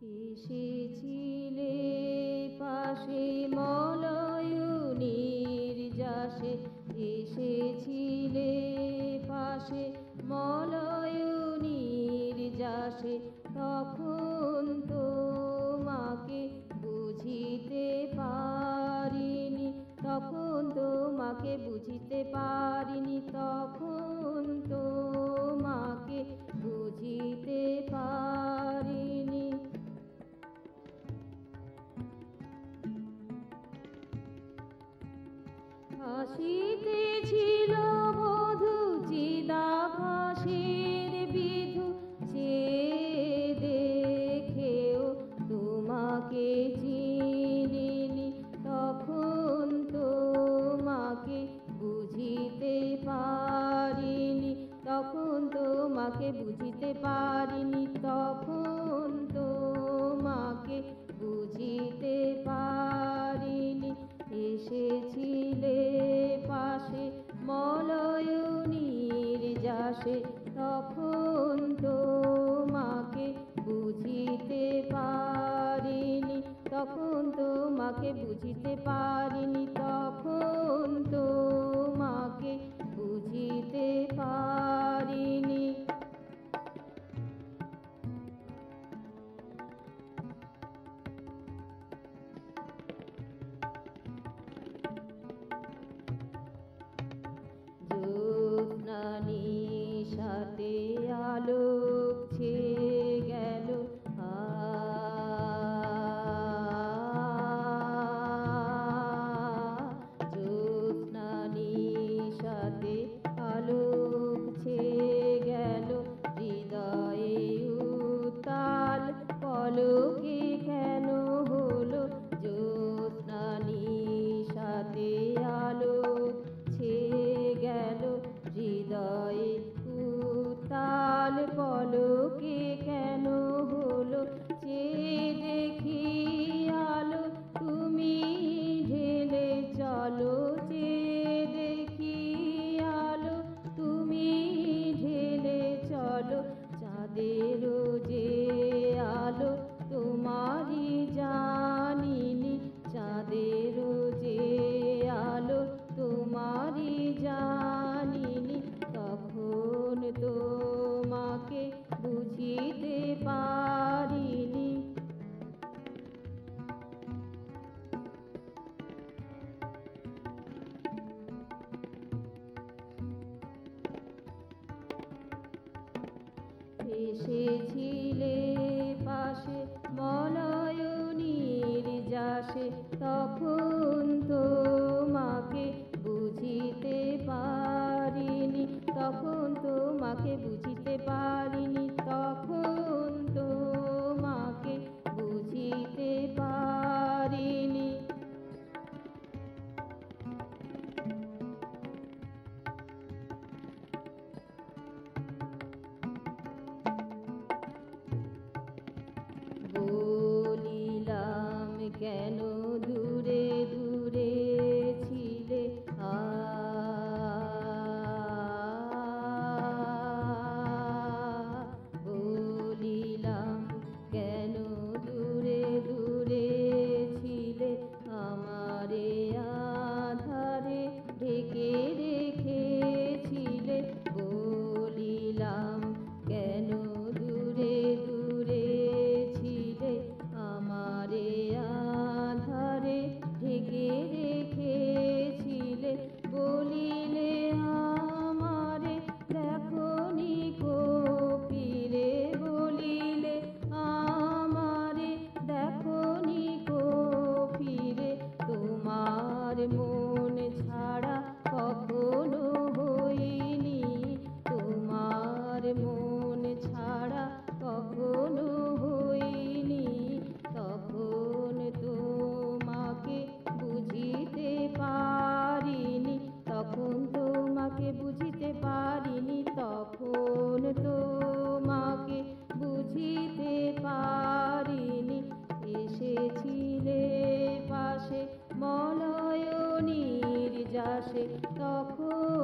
এসেছিলে পাশে মলয়নির যাসে, এসেছিলে পাশে মলয়নির যাসে, তখন তোমাকে বুঝিতে পারিনি, তখন তোমাকে বুঝিতে পারিনি, তখন তোমাকে বুঝিতে পারিনি। আসিতেছিল বধূ চিদাকাশের বিধু, চেয়ে দেখেও তোমাকে চিনিনি, তখন তোমাকে বুঝিতে পারিনি, তখন তোমাকে বুঝিতে পারিনি, তখন তোমাকে বুঝিতে পারিনি। এসেছিলে পাশে মলয়নির যাসে, তখন তোমাকে বুঝিতে পারিনি, তখন তোমাকে বুঝিতে পারিনি, তখন তোমাকে বুঝিতে পারিনি। জ্যোৎস্না নিশাতে আলোক ছেয়ে গেল, জ্যোৎস্না নিশাতে আলোক ছেয়ে গেল, হৃদয়ে উত্তাল পলকে কেন হলো, জ্যোৎস্না নিশাতে আলোক ছেয়ে গেল, হৃদয়ে উত্তাল পলকে কেন হলো, চেয়ে দেখি আলো তুমি ঢেলে চলো, চেয়ে দেখি আলো তুমি ঢেলে চলো, চাঁদেরও যে আলো তোমারই জানিনি, চাঁদেরও যে আলো তোমারই জানিনি, তখন তোমাকে বুঝিতে পারিনি। এসেছিলে পাশে মলয়নির যাসে, তখন তোমাকে বুঝিতে পারিনি, তখন তোমাকে বুঝিতে পারিনি, তখন তোমাকে বুঝিতে পারিনি। বলিলাম কেন দূরে দূরে ছিলে, বলিলাম কেন দূরে দূরে ছিলে, আমারে আধারে ঢেকে রেখেছিলে, বলিলাম কেন দূরে দূরে ছিলে, আমারে আধারে ঢেকে রেখেছিলে, বলিলে আমারে দেখনি কো ফিরে, বলিলে আমারে দেখনি কো ফিরে, তোমার মন ছাড়া কখনো হইনি, তোমার মন ছাড়া কখনো হইনি, তখন তোমাকে বুঝিতে পারিনি, তখন তোমাকে বুঝিতে পারিনি, তখন তোমাকে বুঝিতে পারিনি। এসেছিলে পাশে মলয়নির যাসে, তখন